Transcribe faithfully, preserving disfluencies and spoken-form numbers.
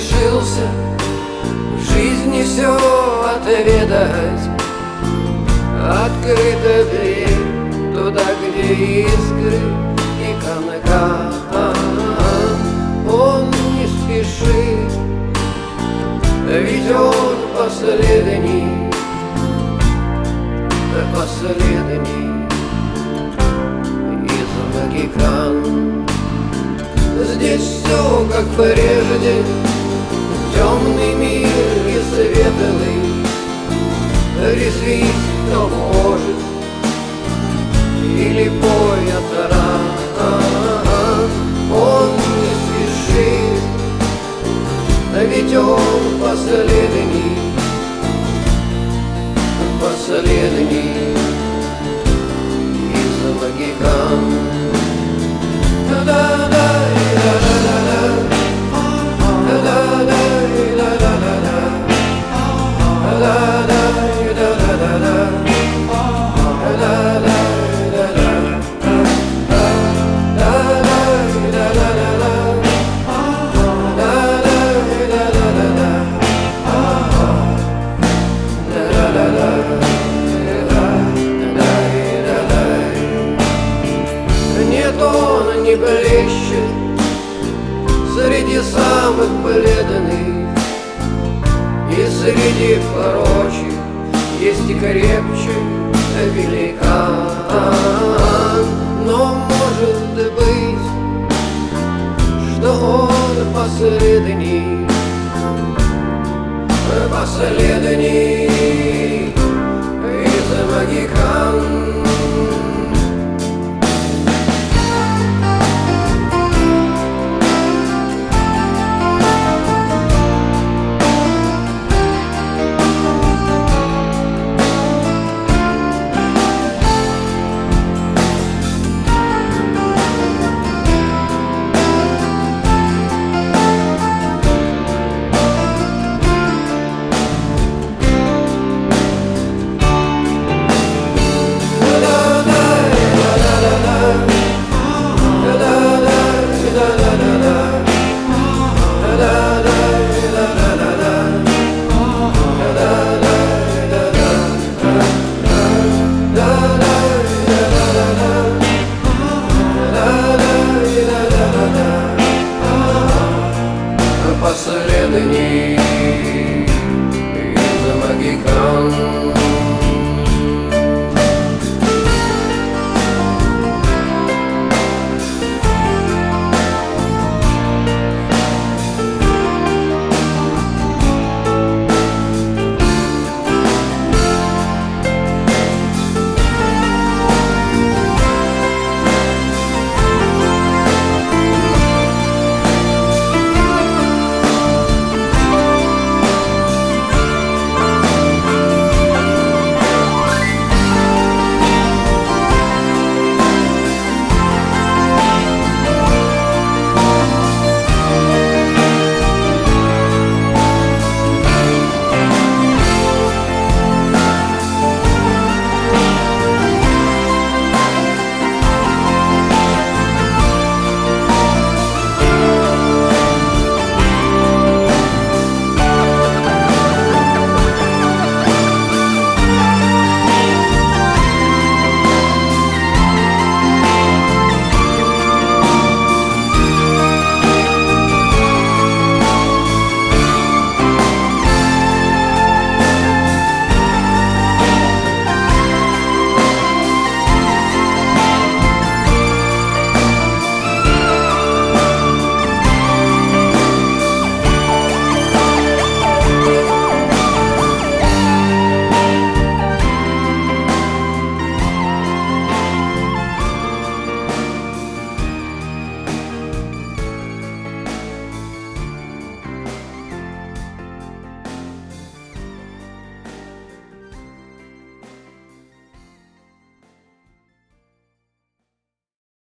решился в жизни все отведать. Открыта дверь туда, где искры и канкан. Он не спешит, ведь он последний, последний из магикан. Здесь все как прежде, темный мир и светлый. Резвись, кто может, или поет рано. Он не спешит, ведь он последний, последний из магикан. Нет, он не блещет среди самых бледных, и среди прочих есть и крепче великан. Но может быть, что он последний, последний из магикан. Последний из магикан.